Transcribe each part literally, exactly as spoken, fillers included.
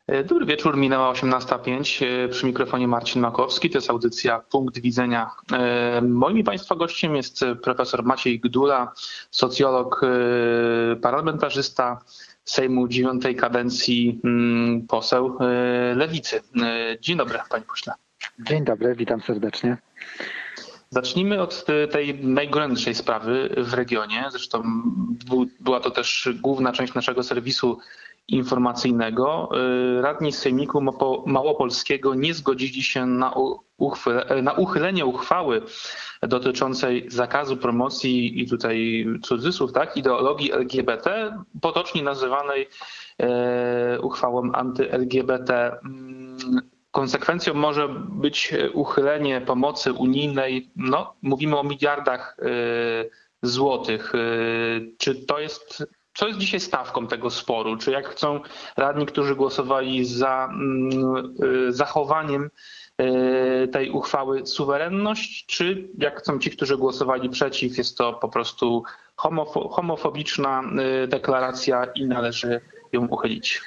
Dobry wieczór, minęła osiemnasta pięć. Przy mikrofonie Marcin Makowski. To jest audycja Punkt Widzenia. Moim i Państwa gościem jest profesor Maciej Gdula, socjolog, parlamentarzysta Sejmu dziewiątej kadencji, poseł Lewicy. Dzień dobry, panie pośle. Dzień dobry, witam serdecznie. Zacznijmy od tej najgorętszej sprawy w regionie. Zresztą była to też główna część naszego serwisu informacyjnego. Radni z Sejmiku Małopolskiego nie zgodzili się na, uchwyle, na uchylenie uchwały dotyczącej zakazu promocji, i tutaj cudzysłów, tak, ideologii L G B T, potocznie nazywanej e, uchwałą anty-L G B T. Konsekwencją może być uchylenie pomocy unijnej. No, mówimy o miliardach y, złotych. Y, czy to jest, co jest dzisiaj stawką tego sporu? Czy jak chcą radni, którzy głosowali za y, zachowaniem y, tej uchwały, suwerenność, czy jak chcą ci, którzy głosowali przeciw, jest to po prostu homofo- homofobiczna y, deklaracja i należy ją uchylić?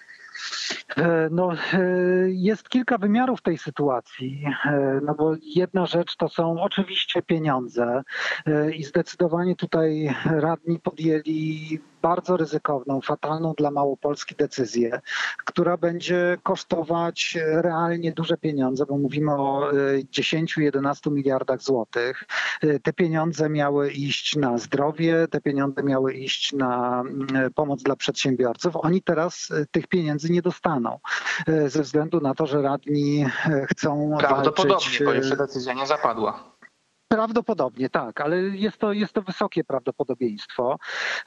No, jest kilka wymiarów tej sytuacji, no bo jedna rzecz to są oczywiście pieniądze i zdecydowanie tutaj radni podjęli bardzo ryzykowną, fatalną dla Małopolski decyzję, która będzie kosztować realnie duże pieniądze, bo mówimy o dziesięciu do jedenastu miliardach złotych. Te pieniądze miały iść na zdrowie, te pieniądze miały iść na pomoc dla przedsiębiorców. Oni teraz tych pieniędzy nie dostaną ze względu na to, że radni chcą Prawdopodobnie, walczyć. bo jeszcze decyzja nie zapadła. Prawdopodobnie tak, ale jest to, jest to wysokie prawdopodobieństwo.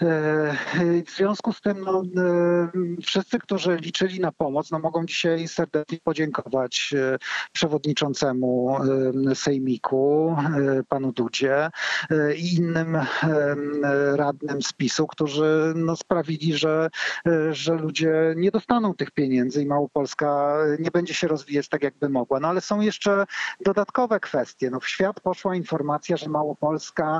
W związku z tym no, wszyscy, którzy liczyli na pomoc, no, mogą dzisiaj serdecznie podziękować przewodniczącemu Sejmiku, panu Dudzie i innym radnym z PiS-u, którzy no, sprawili, że, że ludzie nie dostaną tych pieniędzy i Małopolska nie będzie się rozwijać tak, jakby mogła. No ale są jeszcze dodatkowe kwestie. No, w świat poszła informacja, Informacja, że Małopolska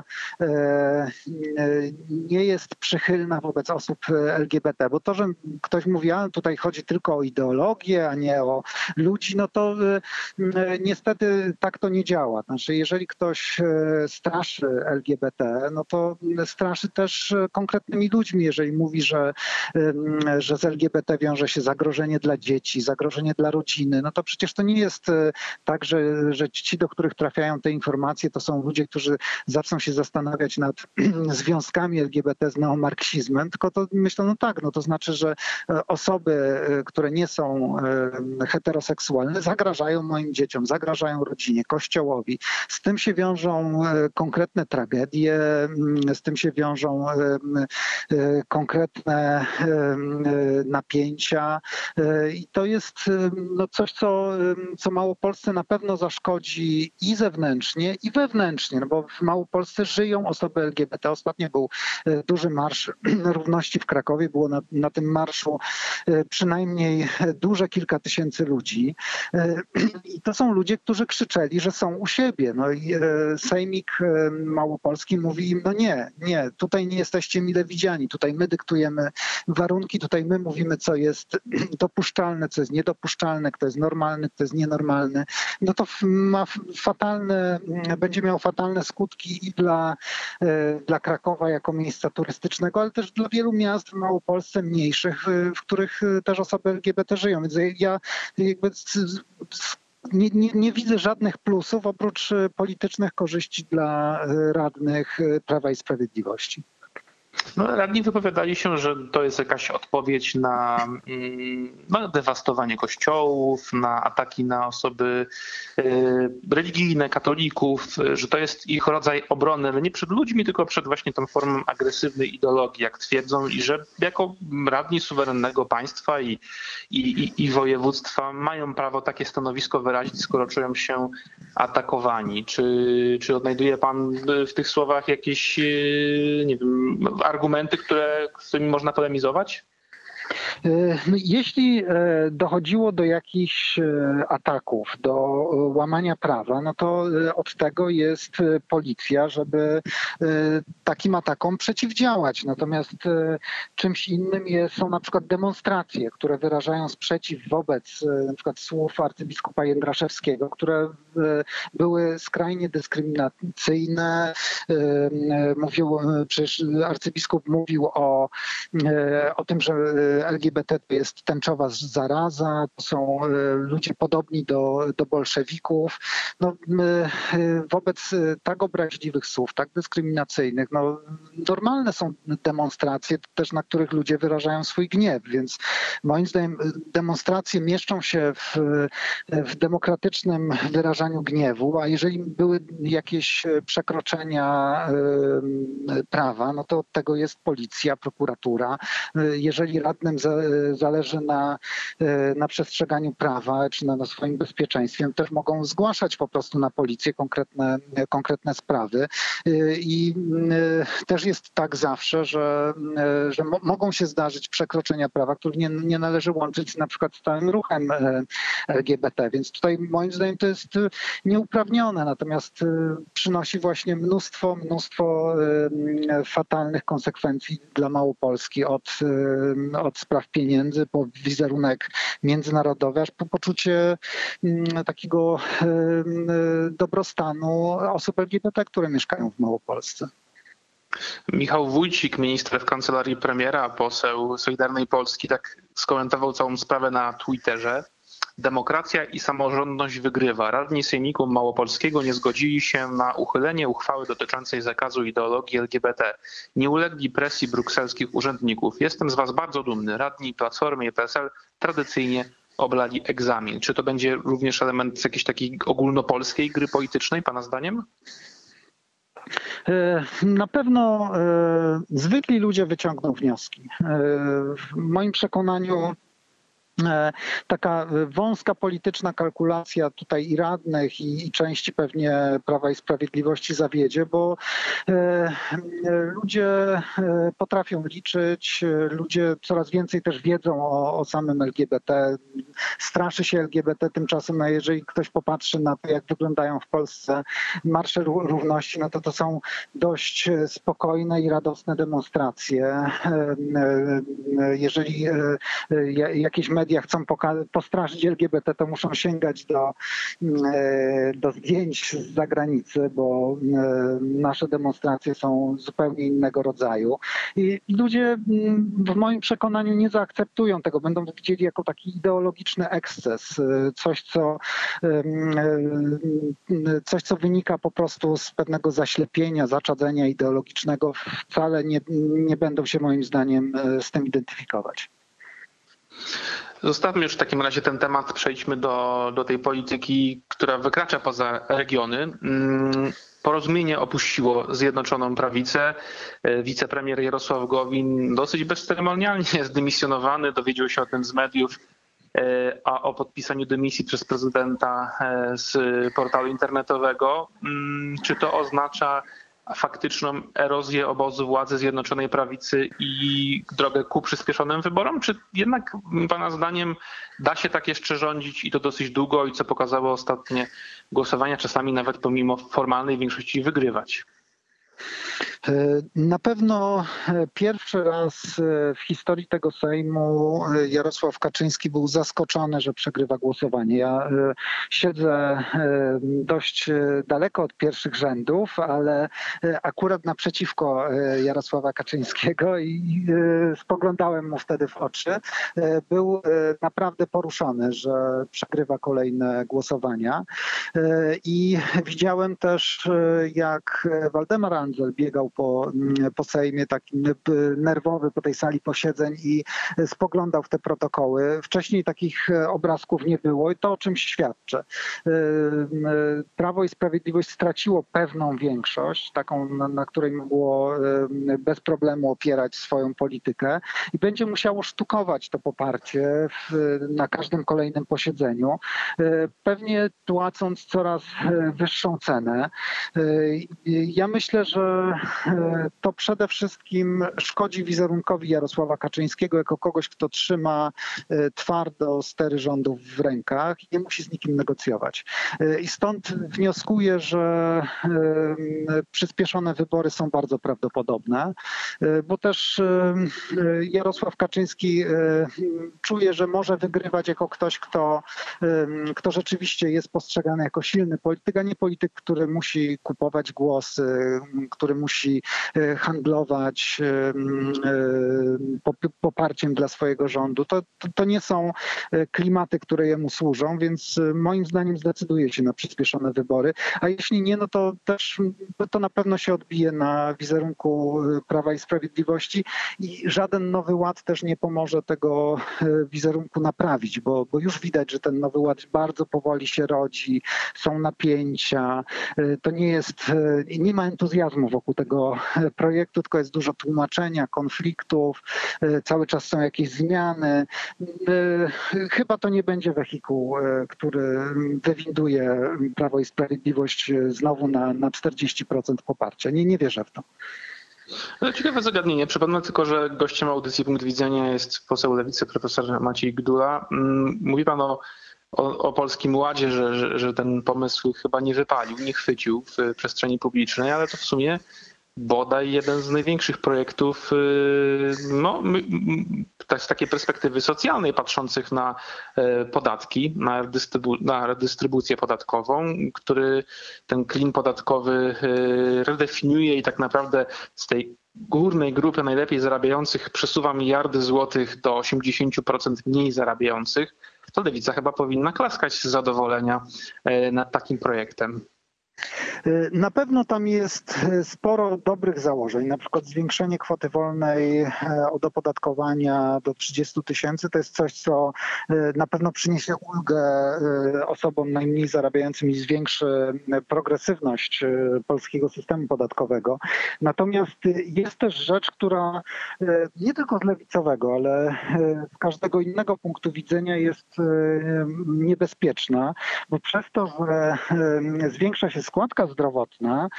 nie jest przychylna wobec osób L G B T, bo to, że ktoś mówi, a tutaj chodzi tylko o ideologię, a nie o ludzi, no to niestety tak to nie działa. Znaczy, jeżeli ktoś straszy L G B T, no to straszy też konkretnymi ludźmi. Jeżeli mówi, że, że z L G B T wiąże się zagrożenie dla dzieci, zagrożenie dla rodziny, no to przecież to nie jest tak, że, że ci, do których trafiają te informacje, to są ludzie, którzy zaczną się zastanawiać nad związkami L G B T z neomarksizmem, tylko to myślą, no tak, no to znaczy, że osoby, które nie są heteroseksualne, zagrażają moim dzieciom, zagrażają rodzinie, kościołowi. Z tym się wiążą konkretne tragedie, z tym się wiążą konkretne napięcia i to jest no coś, co, co Małopolsce na pewno zaszkodzi i zewnętrznie, i wewnętrznie, no bo w Małopolsce żyją osoby L G B T. Ostatnio był duży marsz równości w Krakowie, było na, na tym marszu przynajmniej duże kilka tysięcy ludzi i to są ludzie, którzy krzyczeli, że są u siebie. No i Sejmik Małopolski mówi im, no nie, nie, tutaj nie jesteście mile widziani, tutaj my dyktujemy warunki, tutaj my mówimy, co jest dopuszczalne, co jest niedopuszczalne, kto jest normalny, kto jest nienormalny. No to ma fatalne, będzie miał fatalne skutki i dla, dla Krakowa jako miejsca turystycznego, ale też dla wielu miast w Małopolsce mniejszych, w których też osoby L G B T żyją. Więc ja jakby nie, nie, nie widzę żadnych plusów oprócz politycznych korzyści dla radnych Prawa i Sprawiedliwości. No, radni wypowiadali się, że to jest jakaś odpowiedź na, na dewastowanie kościołów, na ataki na osoby religijne, katolików, że to jest ich rodzaj obrony, ale nie przed ludźmi, tylko przed właśnie tą formą agresywnej ideologii, jak twierdzą, i że jako radni suwerennego państwa i, i, i województwa mają prawo takie stanowisko wyrazić, skoro czują się atakowani. Czy, czy odnajduje pan w tych słowach jakieś, nie wiem, argumenty, które, z którymi można polemizować? Jeśli dochodziło do jakichś ataków, do łamania prawa, no to od tego jest policja, żeby takim atakom przeciwdziałać. Natomiast czymś innym jest, są na przykład demonstracje, które wyrażają sprzeciw wobec na przykład słów arcybiskupa Jędraszewskiego, które były skrajnie dyskryminacyjne. Mówił, przecież arcybiskup mówił o, o tym, że L G B T to jest tęczowa zaraza, to są ludzie podobni do, do bolszewików. No, wobec tak obraźliwych słów, tak dyskryminacyjnych, no, normalne są demonstracje też, na których ludzie wyrażają swój gniew, więc moim zdaniem demonstracje mieszczą się w, w demokratycznym wyrażaniu gniewu, a jeżeli były jakieś przekroczenia prawa, no to od tego jest policja, prokuratura. Jeżeli radnym zależy na, na przestrzeganiu prawa czy na, na swoim bezpieczeństwie, też mogą zgłaszać po prostu na policję konkretne, konkretne sprawy. I też jest tak zawsze, że, że mo mogą się zdarzyć przekroczenia prawa, których nie, nie należy łączyć na przykład z całym ruchem L G B T. Więc tutaj moim zdaniem to jest nieuprawnione, natomiast przynosi właśnie mnóstwo, mnóstwo fatalnych konsekwencji dla Małopolski od, od spraw pieniędzy, po wizerunek międzynarodowy, aż po poczucie takiego dobrostanu osób L G B T, które mieszkają w Małopolsce. Michał Wójcik, minister w kancelarii premiera, poseł Solidarnej Polski, tak skomentował całą sprawę na Twitterze. Demokracja i samorządność wygrywa. Radni Sejmiku Małopolskiego nie zgodzili się na uchylenie uchwały dotyczącej zakazu ideologii L G B T. Nie ulegli presji brukselskich urzędników. Jestem z was bardzo dumny. Radni Platformy i P S L tradycyjnie oblali egzamin. Czy to będzie również element jakiejś takiej ogólnopolskiej gry politycznej, pana zdaniem? Na pewno zwykli ludzie wyciągną wnioski. W moim przekonaniu taka wąska polityczna kalkulacja tutaj i radnych, i, i części pewnie Prawa i Sprawiedliwości zawiedzie, bo e, ludzie potrafią liczyć, ludzie coraz więcej też wiedzą o, o samym L G B T. Straszy się L G B T tymczasem, no jeżeli ktoś popatrzy na to, jak wyglądają w Polsce marsze równości, no to to są dość spokojne i radosne demonstracje. Jeżeli jakieś media chcą postraszyć L G B T, to muszą sięgać do, do zdjęć z zagranicy, bo nasze demonstracje są zupełnie innego rodzaju. I ludzie w moim przekonaniu nie zaakceptują tego, będą to widzieli jako taki ideologiczny eksces, coś co, coś, co wynika po prostu z pewnego zaślepienia, zaczadzenia ideologicznego. Wcale nie, nie będą się moim zdaniem z tym identyfikować. Zostawmy już w takim razie ten temat, przejdźmy do, do tej polityki, która wykracza poza regiony. Porozumienie opuściło Zjednoczoną Prawicę. Wicepremier Jarosław Gowin dosyć bezceremonialnie zdymisjonowany, dowiedział się o tym z mediów, a o podpisaniu dymisji przez prezydenta z portalu internetowego. Czy to oznacza faktyczną erozję obozu władzy Zjednoczonej Prawicy i drogę ku przyspieszonym wyborom? Czy jednak pana zdaniem da się tak jeszcze rządzić i to dosyć długo i co pokazało ostatnie głosowania, czasami nawet pomimo formalnej większości wygrywać? Na pewno pierwszy raz w historii tego Sejmu Jarosław Kaczyński był zaskoczony, że przegrywa głosowanie. Ja siedzę dość daleko od pierwszych rzędów, ale akurat naprzeciwko Jarosława Kaczyńskiego i spoglądałem mu wtedy w oczy. Był naprawdę poruszony, że przegrywa kolejne głosowania. I widziałem też, jak Waldemar Andzel biegał po, po Sejmie, taki nerwowy po tej sali posiedzeń i spoglądał w te protokoły. Wcześniej takich obrazków nie było i to o czymś świadczy. Prawo i Sprawiedliwość straciło pewną większość, taką, na, na której mogło bez problemu opierać swoją politykę i będzie musiało sztukować to poparcie w, na każdym kolejnym posiedzeniu, pewnie płacąc coraz wyższą cenę. Ja myślę, że to przede wszystkim szkodzi wizerunkowi Jarosława Kaczyńskiego jako kogoś, kto trzyma twardo stery rządów w rękach i nie musi z nikim negocjować. I stąd wnioskuję, że przyspieszone wybory są bardzo prawdopodobne, bo też Jarosław Kaczyński czuje, że może wygrywać jako ktoś, kto, kto rzeczywiście jest postrzegany jako silny polityk, a nie polityk, który musi kupować głosy, który musi handlować poparciem dla swojego rządu. To, to, to nie są klimaty, które jemu służą, więc moim zdaniem zdecyduje się na przyspieszone wybory, a jeśli nie, no to też to na pewno się odbije na wizerunku Prawa i Sprawiedliwości i żaden nowy ład też nie pomoże tego wizerunku naprawić, bo, bo już widać, że ten nowy ład bardzo powoli się rodzi, są napięcia, to nie jest, nie ma entuzjazmu wokół tego projektu, tylko jest dużo tłumaczenia, konfliktów, cały czas są jakieś zmiany. Chyba to nie będzie wehikuł, który wywinduje Prawo i Sprawiedliwość znowu na, na czterdzieści procent poparcia. Nie, nie wierzę w to. Ciekawe zagadnienie. Przypomnę tylko, że gościem audycji Punkt Widzenia jest poseł Lewicy profesor Maciej Gdula. Mówi pan o, o, o Polskim Ładzie, że, że, że ten pomysł chyba nie wypalił, nie chwycił w przestrzeni publicznej, ale to w sumie bodaj jeden z największych projektów no, z takiej perspektywy socjalnej, patrzących na podatki, na, dystrybu- na redystrybucję podatkową, który ten klin podatkowy redefiniuje i tak naprawdę z tej górnej grupy najlepiej zarabiających przesuwa miliardy złotych do osiemdziesiąt procent mniej zarabiających. To Lewica chyba powinna klaskać z zadowolenia nad takim projektem. Na pewno tam jest sporo dobrych założeń, na przykład zwiększenie kwoty wolnej od opodatkowania do trzydziestu tysięcy. To jest coś, co na pewno przyniesie ulgę osobom najmniej zarabiającym i zwiększy progresywność polskiego systemu podatkowego. Natomiast jest też rzecz, która nie tylko z lewicowego, ale z każdego innego punktu widzenia jest niebezpieczna, bo przez to, że zwiększa się składka zdrowotna,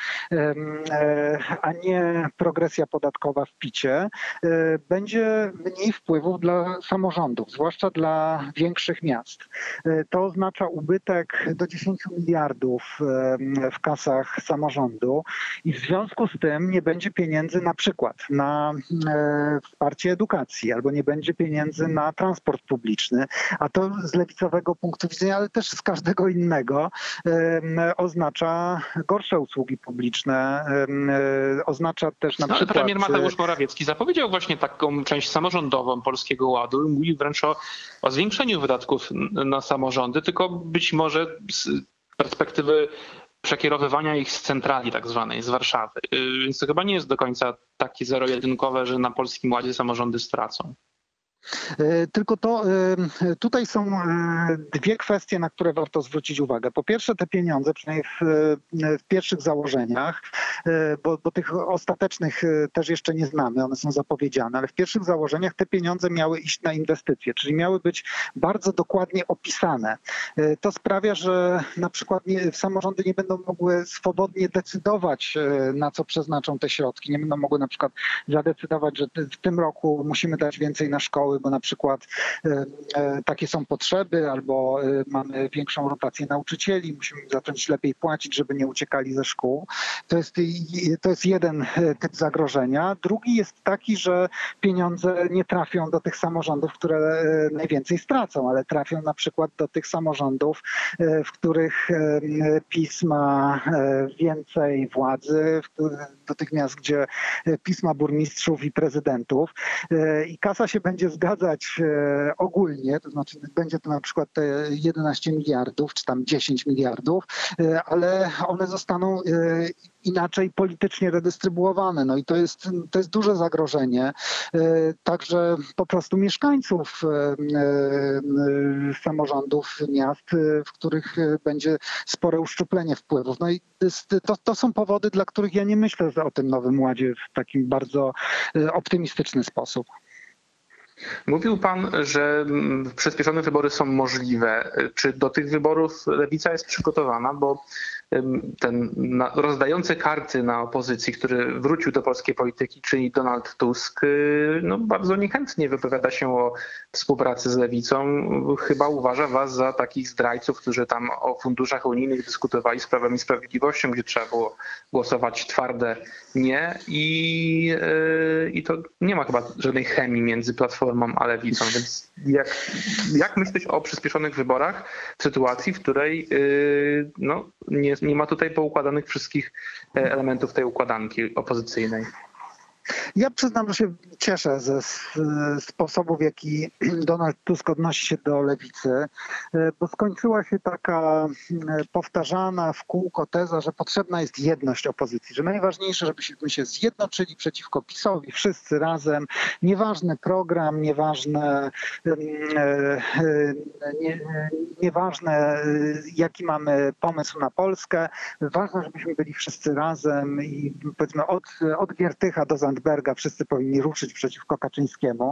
a nie progresja podatkowa w picie, będzie mniej wpływów dla samorządów, zwłaszcza dla większych miast. To oznacza ubytek do dziesięciu miliardów w kasach samorządu i w związku z tym nie będzie pieniędzy na przykład na wsparcie edukacji albo nie będzie pieniędzy na transport publiczny, a to z lewicowego punktu widzenia, ale też z każdego innego oznacza gorsze usługi publiczne, oznacza też na no, przykład... Premier Mateusz Morawiecki zapowiedział właśnie taką część samorządową Polskiego Ładu i mówił wręcz o, o zwiększeniu wydatków na samorządy, tylko być może z perspektywy przekierowywania ich z centrali tak zwanej, z Warszawy. Więc to chyba nie jest do końca takie zero-jedynkowe, że na Polskim Ładzie samorządy stracą. Tylko to tutaj są dwie kwestie, na które warto zwrócić uwagę. Po pierwsze te pieniądze, przynajmniej w, w pierwszych założeniach, bo, bo tych ostatecznych też jeszcze nie znamy, one są zapowiedziane, ale w pierwszych założeniach te pieniądze miały iść na inwestycje, czyli miały być bardzo dokładnie opisane. To sprawia, że na przykład nie, samorządy nie będą mogły swobodnie decydować, na co przeznaczą te środki. Nie będą mogły na przykład zadecydować, że w tym roku musimy dać więcej na szkoły, bo na przykład e, e, takie są potrzeby, albo e, mamy większą rotację nauczycieli, musimy zacząć lepiej płacić, żeby nie uciekali ze szkół. To jest, to jest jeden typ zagrożenia. Drugi jest taki, że pieniądze nie trafią do tych samorządów, które e, najwięcej stracą, ale trafią na przykład do tych samorządów, e, w których e, PiS ma e, więcej władzy, w których, do tych miast, gdzie PiS ma burmistrzów i prezydentów e, i kasa się będzie zgadzać e, ogólnie, to znaczy będzie to na przykład te jedenaście miliardów, czy tam dziesięć miliardów, e, ale one zostaną e, inaczej politycznie redystrybuowane. No i to jest, to jest duże zagrożenie. E, także po prostu mieszkańców e, e, samorządów miast, e, w których będzie spore uszczuplenie wpływów. No i to, to są powody, dla których ja nie myślę o tym Nowym Ładzie w takim bardzo e, optymistyczny sposób. Mówił pan, że przyspieszone wybory są możliwe. Czy do tych wyborów Lewica jest przygotowana? Bo ten rozdający karty na opozycji, który wrócił do polskiej polityki, czyli Donald Tusk, no bardzo niechętnie wypowiada się o współpracy z lewicą. Chyba uważa was za takich zdrajców, którzy tam o funduszach unijnych dyskutowali z Prawem i Sprawiedliwością, gdzie trzeba było głosować twarde nie i, i to nie ma chyba żadnej chemii między Platformą a lewicą, więc jak, jak myśleć o przyspieszonych wyborach w sytuacji, w której no, nie, nie ma tutaj poukładanych wszystkich elementów tej układanki opozycyjnej? Ja przyznam, że się cieszę ze sposobu, w jaki Donald Tusk odnosi się do lewicy, bo skończyła się taka powtarzana w kółko teza, że potrzebna jest jedność opozycji, że najważniejsze, żebyśmy się zjednoczyli przeciwko PiS-owi wszyscy razem. Nieważny program, nieważne, nie, nieważne jaki mamy pomysł na Polskę, ważne, żebyśmy byli wszyscy razem i powiedzmy od, od Giertycha do Zandberga wszyscy powinni ruszyć przeciwko Kaczyńskiemu.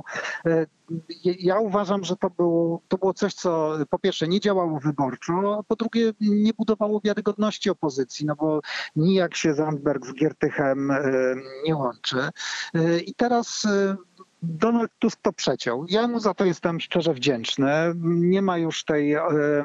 Ja uważam, że to, był, to było coś, co po pierwsze nie działało wyborczo, a po drugie nie budowało wiarygodności opozycji, no bo nijak się Zandberg z Giertychem nie łączy. I teraz Donald Tusk to przeciął. Ja mu za to jestem szczerze wdzięczny. Nie ma już tej,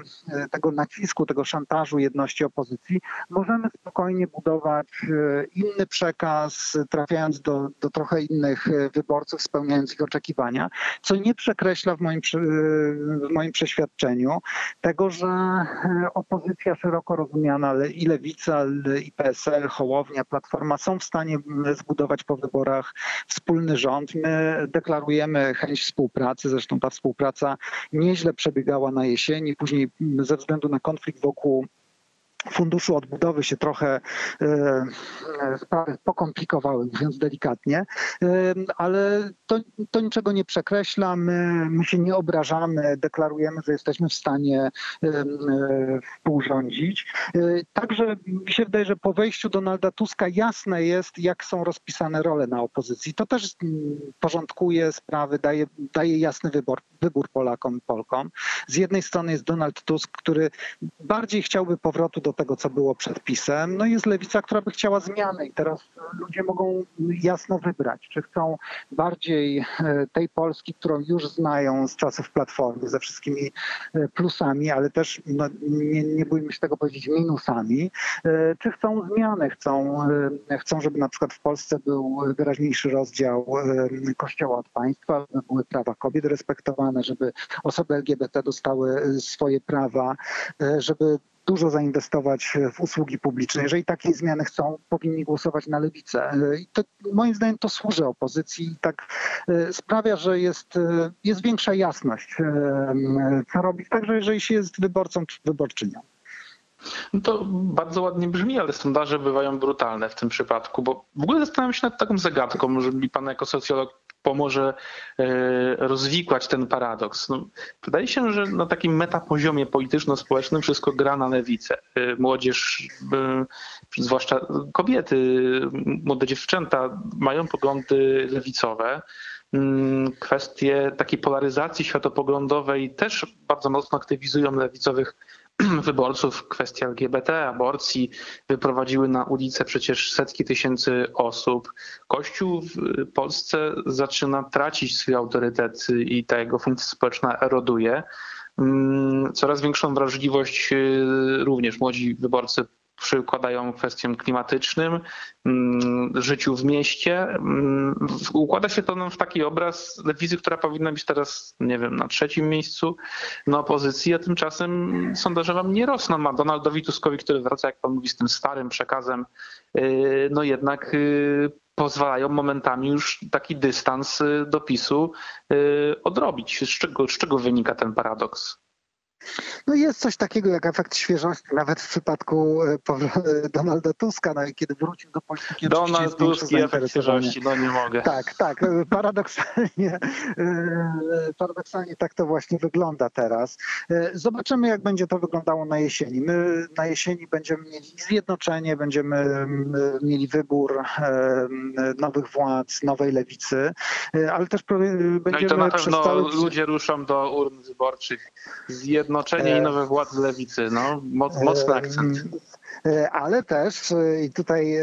tego nacisku, tego szantażu jedności opozycji. Możemy spokojnie budować inny przekaz, trafiając do, do trochę innych wyborców, spełniając ich oczekiwania, co nie przekreśla w moim, w moim przeświadczeniu tego, że opozycja szeroko rozumiana, i Lewica, i P S L, Hołownia, Platforma są w stanie zbudować po wyborach wspólny rząd. My deklarujemy chęć współpracy, zresztą ta współpraca nieźle przebiegała na jesieni, później ze względu na konflikt wokół Funduszu Odbudowy się trochę e, sprawy pokomplikowały, mówiąc delikatnie, e, ale to, to niczego nie przekreśla, my, my się nie obrażamy, deklarujemy, że jesteśmy w stanie e, e, współrządzić. E, także mi się wydaje, że po wejściu Donalda Tuska jasne jest, jak są rozpisane role na opozycji. To też porządkuje sprawy, daje, daje jasny wybór, wybór Polakom i Polkom. Z jednej strony jest Donald Tusk, który bardziej chciałby powrotu do tego, co było przed PiS-em. No i jest lewica, która by chciała zmiany i teraz ludzie mogą jasno wybrać, czy chcą bardziej tej Polski, którą już znają z czasów Platformy, ze wszystkimi plusami, ale też, no, nie, nie bójmy się tego powiedzieć, minusami, czy chcą zmiany, chcą, chcą, żeby na przykład w Polsce był wyraźniejszy rozdział Kościoła od państwa, żeby były prawa kobiet respektowane, żeby osoby L G B T dostały swoje prawa, żeby dużo zainwestować w usługi publiczne. Jeżeli takie zmiany chcą, powinni głosować na lewicę. I to, moim zdaniem to służy opozycji i tak sprawia, że jest, jest większa jasność, co robić, także jeżeli się jest wyborcą czy wyborczynią. No to bardzo ładnie brzmi, ale sondaże bywają brutalne w tym przypadku, bo w ogóle zastanawiam się nad taką zagadką, może mi pan jako socjolog pomoże rozwikłać ten paradoks. No, wydaje się, że na takim metapoziomie polityczno-społecznym wszystko gra na lewicę. Młodzież, zwłaszcza kobiety, młode dziewczęta mają poglądy lewicowe. Kwestie takiej polaryzacji światopoglądowej też bardzo mocno aktywizują lewicowych wyborców. Kwestia L G B T, aborcji wyprowadziły na ulicę przecież setki tysięcy osób. Kościół w Polsce zaczyna tracić swój autorytet i ta jego funkcja społeczna eroduje. Coraz większą wrażliwość również młodzi wyborcy przykładają kwestiom klimatycznym, życiu w mieście. Układa się to w taki obraz lewicy, która powinna być teraz, nie wiem, na trzecim miejscu na opozycji, a tymczasem sondaże wam nie rosną. A Donaldowi Tuskowi, który wraca, jak pan mówi, z tym starym przekazem, no jednak pozwalają momentami już taki dystans do PiS-u odrobić. Z czego, z czego wynika ten paradoks? No jest coś takiego jak efekt świeżości, nawet w przypadku Donalda Tuska, no, kiedy wrócił do polityki. Donald Tusk i efekt świeżości, no nie mogę. Tak, tak, paradoksalnie, paradoksalnie tak to właśnie wygląda teraz. Zobaczymy, jak będzie to wyglądało na jesieni. My na jesieni będziemy mieli zjednoczenie, będziemy mieli wybór nowych władz, nowej lewicy, ale też będziemy... No i to na pewno cały... ludzie ruszą do urn wyborczych. Zjednoczenie i nowe władze lewicy, no mocny akcent. Ale też i tutaj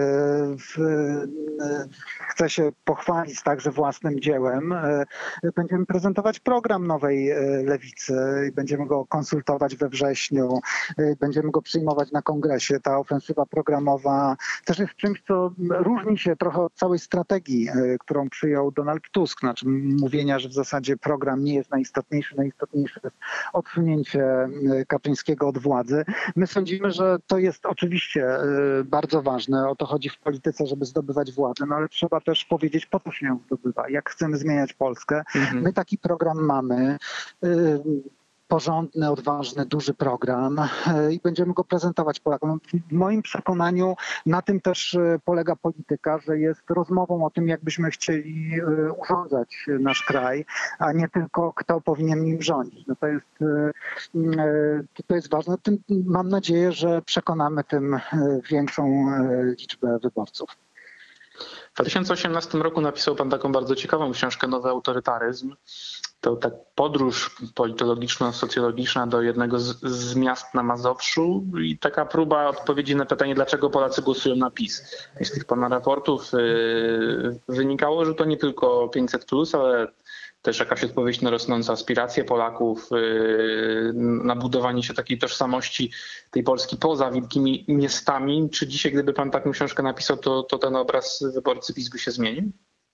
chcę się pochwalić także własnym dziełem. Będziemy prezentować program Nowej Lewicy i będziemy go konsultować we wrześniu, będziemy go przyjmować na kongresie. Ta ofensywa programowa też jest czymś, co różni się trochę od całej strategii, którą przyjął Donald Tusk, znaczy mówienia, że w zasadzie program nie jest najistotniejszy, najistotniejsze jest odsunięcie Kaczyńskiego od władzy. My sądzimy, że to jest oczywiście bardzo ważne, o to chodzi w polityce, żeby zdobywać władzę, no ale trzeba też powiedzieć, po co się ją zdobywa, jak chcemy zmieniać Polskę. Mhm. My taki program mamy. Porządny, odważny, duży program i będziemy go prezentować Polakom. W moim przekonaniu na tym też polega polityka, że jest rozmową o tym, jak byśmy chcieli urządzać nasz kraj, a nie tylko kto powinien nim rządzić. No to jest, to jest ważne. Tym mam nadzieję, że przekonamy tym większą liczbę wyborców. W dwa tysiące osiemnastym roku napisał pan taką bardzo ciekawą książkę Nowy autorytaryzm. To tak podróż politologiczno-socjologiczna do jednego z, z miast na Mazowszu i taka próba odpowiedzi na pytanie, dlaczego Polacy głosują na PiS. I z tych pana raportów yy, wynikało, że to nie tylko pięćset plus, ale też jakaś odpowiedź na rosnące aspiracje Polaków, yy, na budowanie się takiej tożsamości tej Polski poza wielkimi miastami. Czy dzisiaj, gdyby pan taką książkę napisał, to, to ten obraz wyborcy PiS by się zmienił?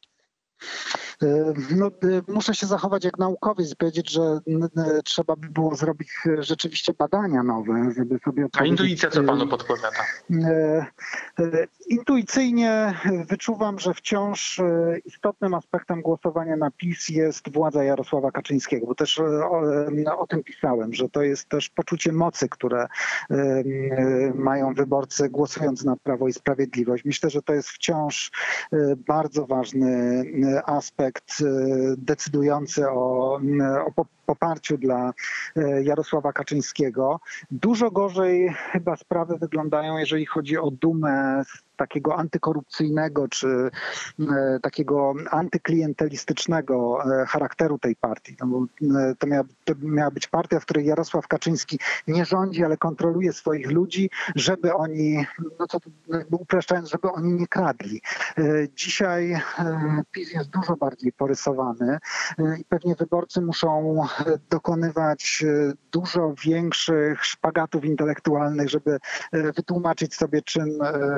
No, muszę się zachować jak naukowiec i powiedzieć, że trzeba by było zrobić rzeczywiście badania nowe, żeby sobie A intuicja co panu podpowiada? Intuicyjnie wyczuwam, że wciąż istotnym aspektem głosowania na PiS jest władza Jarosława Kaczyńskiego, bo też o, o tym pisałem, że to jest też poczucie mocy, które mają wyborcy głosując na Prawo i Sprawiedliwość. Myślę, że to jest wciąż bardzo ważny aspekt decydujący o, o poparciu dla Jarosława Kaczyńskiego. Dużo gorzej chyba sprawy wyglądają, jeżeli chodzi o dumę z takiego antykorupcyjnego czy takiego antyklientelistycznego charakteru tej partii. No bo to, miała, to miała być partia, w której Jarosław Kaczyński nie rządzi, ale kontroluje swoich ludzi, żeby oni, no co tu upraszczając, żeby oni nie kradli. Dzisiaj PiS jest dużo bardziej porysowany i pewnie wyborcy muszą dokonywać dużo większych szpagatów intelektualnych, żeby wytłumaczyć sobie, czym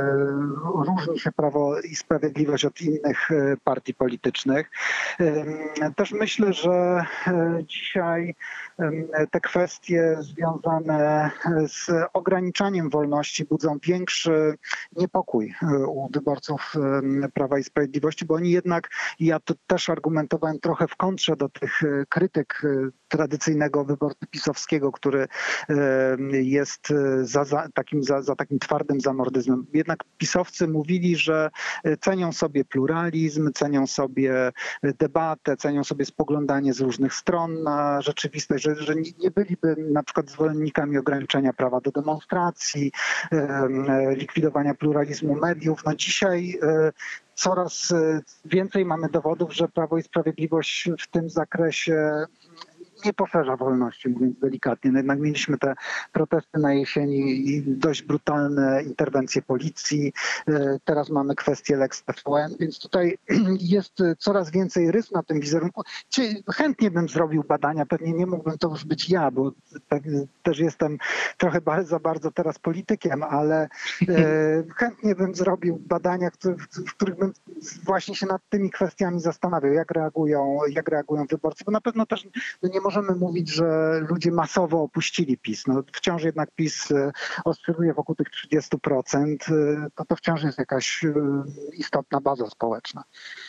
różni się Prawo i Sprawiedliwość od innych partii politycznych. Też myślę, że dzisiaj te kwestie związane z ograniczaniem wolności budzą większy niepokój u wyborców Prawa i Sprawiedliwości, bo oni jednak, ja to też argumentowałem trochę w kontrze do tych krytyk tradycyjnego wyborcy pisowskiego, który jest za, za, takim, za, za takim twardym zamordyzmem. Jednak pisowcy mówili, że cenią sobie pluralizm, cenią sobie debatę, cenią sobie spoglądanie z różnych stron na rzeczywistość, że, że nie byliby na przykład zwolennikami ograniczenia prawa do demonstracji, likwidowania pluralizmu mediów. No dzisiaj coraz więcej mamy dowodów, że Prawo i Sprawiedliwość w tym zakresie nie poszerza wolności, mówiąc delikatnie. No jednak mieliśmy te protesty na jesieni i dość brutalne interwencje policji. Teraz mamy kwestię Lex T V N, więc tutaj jest coraz więcej rys na tym wizerunku. Chętnie bym zrobił badania, pewnie nie mógłbym to już być ja, bo też jestem trochę za bardzo teraz politykiem, ale chętnie bym zrobił badania, w których bym właśnie się nad tymi kwestiami zastanawiał, jak reagują, jak reagują wyborcy, bo na pewno też nie możemy mówić, że ludzie masowo opuścili PiS. No, wciąż jednak PiS oscyluje wokół tych trzydziestu procent. To, to wciąż jest jakaś istotna baza społeczna.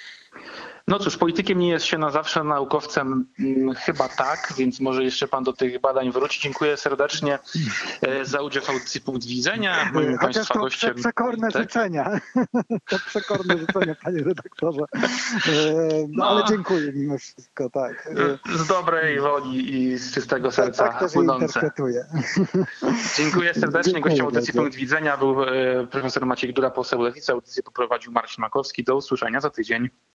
No cóż, politykiem nie jest się na zawsze, naukowcem hmm, chyba tak, więc może jeszcze pan do tych badań wróci. Dziękuję serdecznie za udział w audycji Punkt Widzenia. Moim Chociaż państwa to gościem. przekorne tak? życzenia. To przekorne życzenia, panie redaktorze. No, ale dziękuję mimo wszystko, tak. Z dobrej woli i z czystego serca tak, tak płynące. Interpretuję. Dziękuję serdecznie. Dziękuję Gościem audycji bardzo. Punkt Widzenia był profesor Maciej Gdula, poseł Lewicy. Audycję poprowadził Marcin Makowski. Do usłyszenia za tydzień.